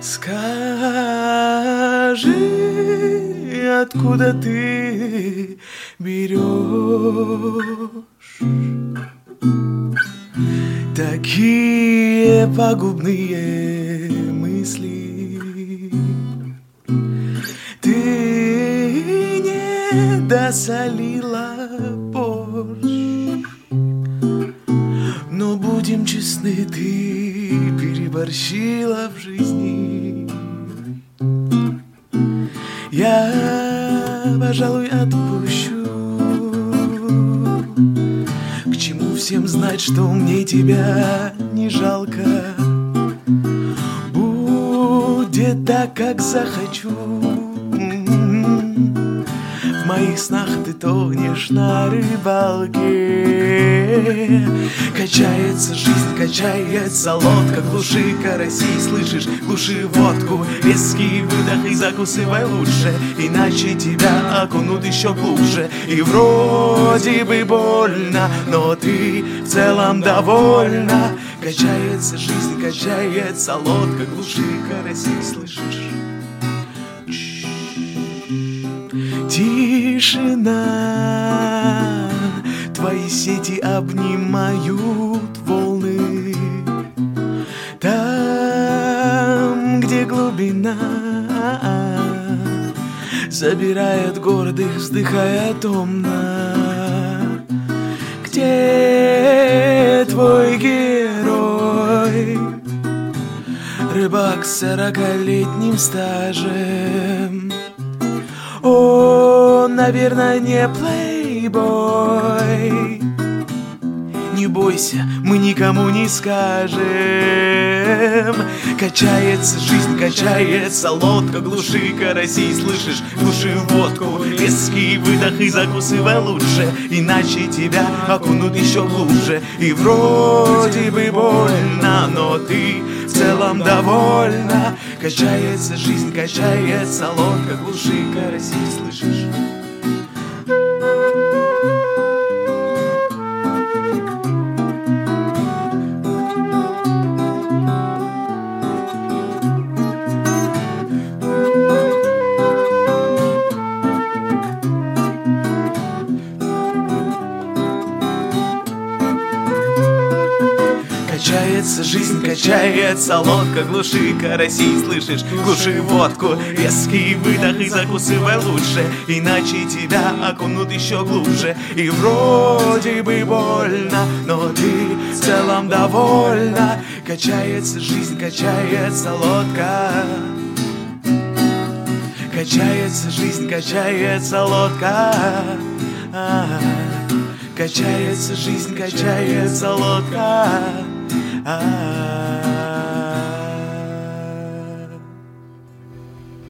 Скажи, откуда ты берешь такие пагубные мысли? Ты не досолила борщ, но будем честны, ты переборщила в жизни. Я, пожалуй, отпущу. К чему всем знать, что мне тебя не жалко? Будет так, как захочу. В моих снах ты тонешь на рыбалке. Качается жизнь, качается лодка. Глуши карасей, слышишь, глуши водку. Резкий выдох и закусывай лучше, иначе тебя окунут еще глубже. И вроде бы больно, но ты в целом довольна. Качается жизнь, качается лодка. Глуши карасей, слышишь? Тишина, твои сети обнимают волны. Там, где глубина, забирает гордых, вздыхая томно. Где твой герой, рыбак с 40-летним стажем? Он, наверное, не плейбой. Не бойся, мы никому не скажем. Качается жизнь, качается лодка. Глуши карасей, слышишь, глуши водку. Резкий выдох и закусывай лучше, иначе тебя окунут еще глубже. И вроде бы больно, но ты в целом довольна. Качается жизнь, качается лодка. Глуши карасей, слышишь? Качается жизнь, качается лодка. Глуши карасей, слышишь, глуши водку. Резкий выдох и закусывай лучше, иначе тебя окунут еще глубже. И вроде бы больно, но ты в целом довольна. Качается жизнь, качается лодка. Качается жизнь, качается лодка. Качается жизнь, качается лодка.